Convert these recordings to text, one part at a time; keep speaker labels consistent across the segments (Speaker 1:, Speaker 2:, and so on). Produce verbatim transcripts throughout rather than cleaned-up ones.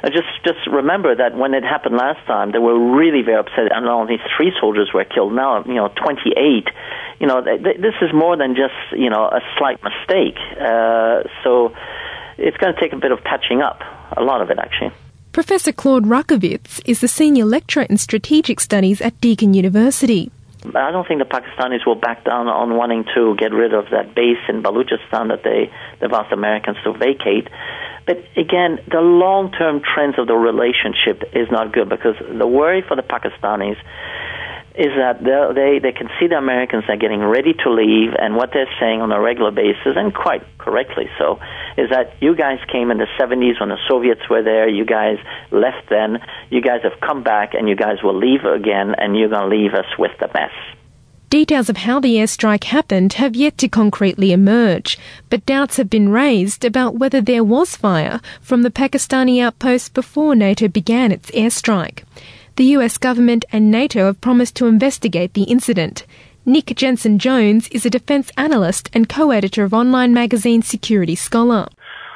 Speaker 1: I just just remember that when it happened last time, they were really very upset, and only three soldiers were killed. Now, you know, twenty-eight. You know, th- th- this is more than just, you know, a slight mistake. Uh, so it's going to take a bit of touching up, a lot of it, actually.
Speaker 2: Professor Claude Rakovits is the Senior Lecturer in Strategic Studies at Deakin University.
Speaker 1: I don't think the Pakistanis will back down on wanting to get rid of that base in Balochistan that they, they've asked Americans to vacate. But again, the long-term trends of the relationship is not good, because the worry for the Pakistanis is that they they can see the Americans are getting ready to leave, and what they're saying on a regular basis, and quite correctly so, is that you guys came in the seventies when the Soviets were there, you guys left then, you guys have come back, and you guys will leave again, and you're going to leave us with the mess.
Speaker 2: Details of how the airstrike happened have yet to concretely emerge, but doubts have been raised about whether there was fire from the Pakistani outpost before NATO began its airstrike. The U S government and NATO have promised to investigate the incident. Nick Jensen-Jones is a defence analyst and co-editor of online magazine Security Scholar.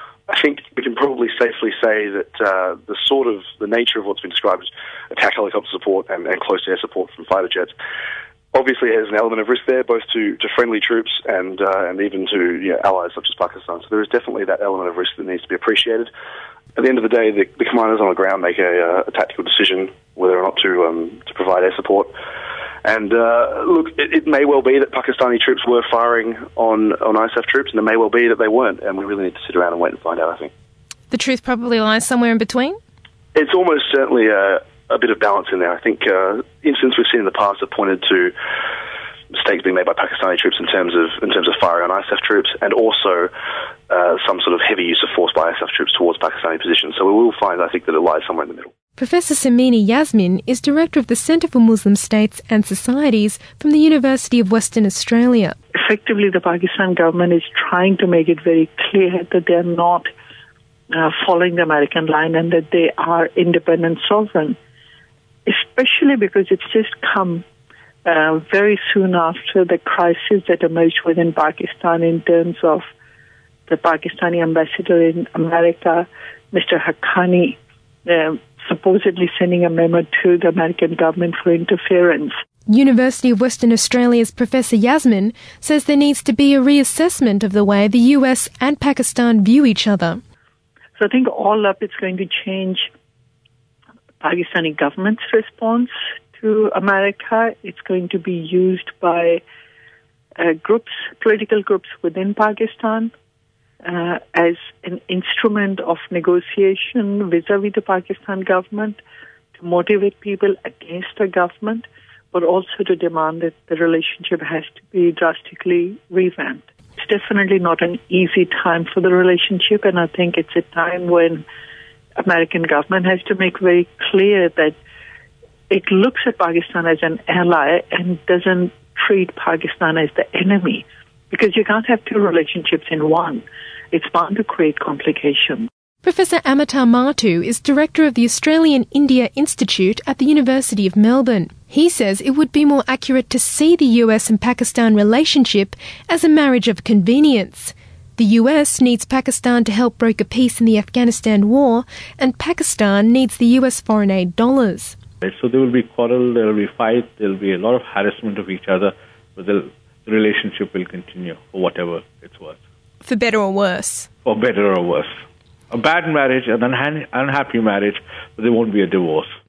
Speaker 3: I think we can probably safely say that uh, the sort of, the nature of what's been described as attack helicopter support and, and close air support from fighter jets obviously has an element of risk there, both to, to friendly troops and uh, and even to you know, allies such as Pakistan. So there is definitely that element of risk that needs to be appreciated. At the end of the day, the, the commanders on the ground make a, uh, a tactical decision whether or not to um, to provide air support. And uh, look, it, it may well be that Pakistani troops were firing on, on I S A F troops, and it may well be that they weren't, and we really need to sit around and wait and find out, I think.
Speaker 2: The truth probably lies somewhere in between?
Speaker 3: It's almost certainly a, a bit of balance in there. I think uh, incidents we've seen in the past have pointed to mistakes being made by Pakistani troops in terms of in terms of firing on I S A F troops, and also uh, some sort of heavy use of force by I S A F troops towards Pakistani positions. So we will find, I think, that it lies somewhere in the middle.
Speaker 2: Professor Samini Yasmin is Director of the Centre for Muslim States and Societies from the University of Western Australia.
Speaker 4: Effectively, the Pakistan government is trying to make it very clear that they are not uh, following the American line and that they are independent sovereign, especially because it's just come uh, very soon after the crisis that emerged within Pakistan in terms of the Pakistani ambassador in America, Mister Haqqani, uh, supposedly sending a memo to the American government for interference.
Speaker 2: University of Western Australia's Professor Yasmin says there needs to be a reassessment of the way the U S and Pakistan view each other.
Speaker 4: So I think all up it's going to change Pakistani government's response to America. It's going to be used by uh, groups, political groups within Pakistan, Uh, as an instrument of negotiation vis-a-vis the Pakistan government to motivate people against the government, but also to demand that the relationship has to be drastically revamped. It's definitely not an easy time for the relationship, and I think it's a time when American government has to make very clear that it looks at Pakistan as an ally and doesn't treat Pakistan as the enemy, because you can't have two relationships in one. It's bound to create complications.
Speaker 2: Professor Amitar Martu is Director of the Australian India Institute at the University of Melbourne. He says it would be more accurate to see the U S and Pakistan relationship as a marriage of convenience. The U S needs Pakistan to help broker peace in the Afghanistan war, and Pakistan needs the U S foreign aid dollars.
Speaker 5: So there will be quarrel, there will be fight, there will be a lot of harassment of each other, but the relationship will continue for whatever it's worth.
Speaker 2: For better or worse?
Speaker 5: For better or worse. A bad marriage, an unha- unhappy marriage, but there won't be a divorce.